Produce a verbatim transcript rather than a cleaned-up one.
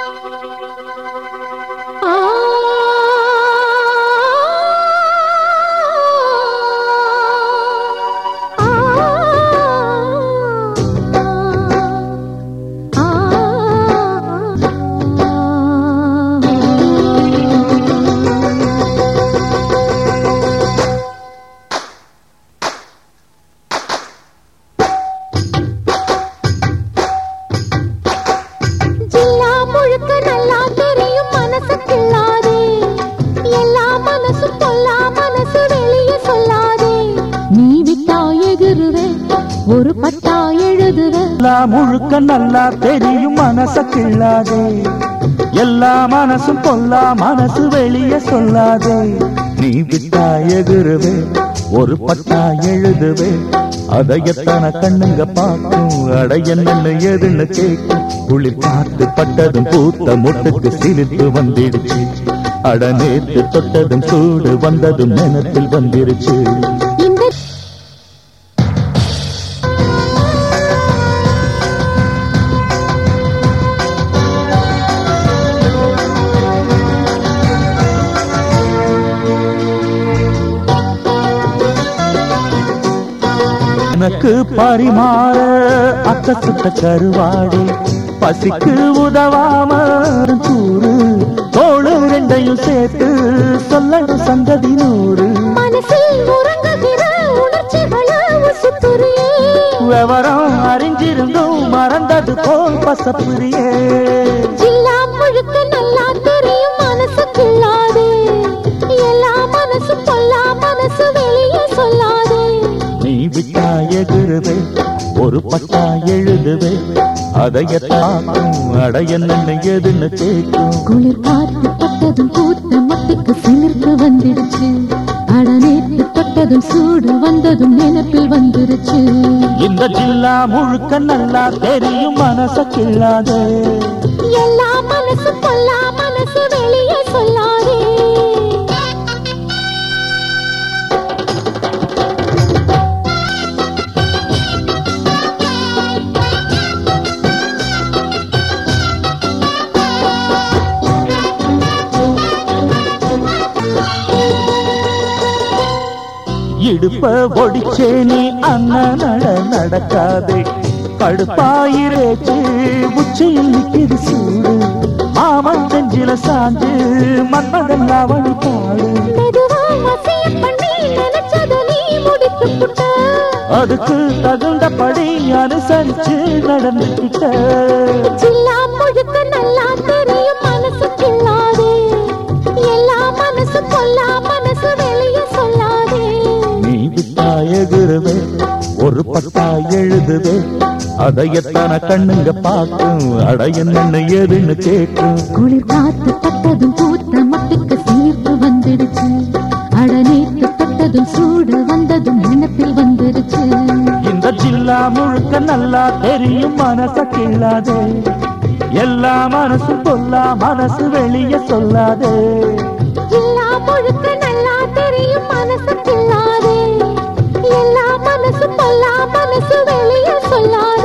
ஒரு பட்டா எழுதுவேன் முழுக்க நல்லா தெரியும் மனச கிள்ளாதே எல்லா மனசும் பொல்லா மனசு வெளியே சொல்லாதே நீ விட்டா எகுருவே ஒரு பட்டா எழுதுவே அதை எத்தனை கண்ணுங்க பார்க்கும் அட என்னன்னு எதுன்னு கேட்கும் குளிர் காத்து பட்டதும் பூத்த முட்டுக்கு சிரித்து வந்துடுச்சு அட நேத்து தொட்டதும் சூடு வந்ததும் நினைப்பில் வந்துருச்சு எனக்கு பரிமாற அக்கசுத்த கருவாடு பசிக்கு உதவாம கூறு தோளு ரெண்டையும் சேர்த்து சொல்லணும் சங்கதி நூறு விவரம் அறிஞ்சிருந்தும் மறந்தது போல் பசப்புரியே முழுக்க நல்லா தெரியும் மனசு கிள்ளாதே எல்லா மனசு பொல்லா மனசு வெளியே சொல்லாதே நீ விட்டா எகுருவே ஒரு பட்டா எழுதுவே அதைய தாக்கும் அட என்னன்னு எதுன்னு கேட்கும் குளிர் காத்து பட்டதும் பூத்த மட்டுக்கு சிலிர்த்து வந்துடுச்சு அட நேற்று தொட்டதும் சூடு வந்ததும் நினைப்பில் வந்துருச்சு இந்த ஜில்லா முழுக்க நல்லா தெரியும் மனச கிள்ளாதே எல்லா மனசு பொல்லா மனசு வெளியே சொல்லாதே இடுப்ப ஒடிச்சே நீ அண்ணன் நட நடக்காதே கடுப்பாயிரேச்சு உச்சியில் நிற்கிது சூடு மாமன் செஞ்சில சாஞ்சு மன்மதன் அவனி பாடு அதுக்கு தகுந்தபடி அனுசரிச்சு நடந்துகிட்ட முழுக்க நல்லா தெரியும் மனசு கிள்ளாதே எல்லா மனசு பொல்லா மனசு வெளியே சொல்லாதே நீ விட்டா எகுருவே ஒரு பட்டா எழுதுவே அதை எத்தனை கண்ணுங்க பார்க்கும் அட என்னன்னு எதுன்னு கேட்கும் குளிர் காத்து பட்டதும் பூத்த மட்டுக்கு சீர்த்து வந்துடுச்சு அட நேற்று தொட்டதும் சூடு வந்ததும் நினைப்பில் வந்துருச்சு இந்த ஜில்லா முழுக்க நல்லா தெரியும் மனச கிள்ளாதே எல்லா மனசு பொல்லா மனசு வெளியே சொல்லாதே எல்லா முழுக்க நல்லா தெரியும் மனசு கிள்ளாதே எல்லா மனசு பொல்லா மனசு வெளியே சொல்லாதே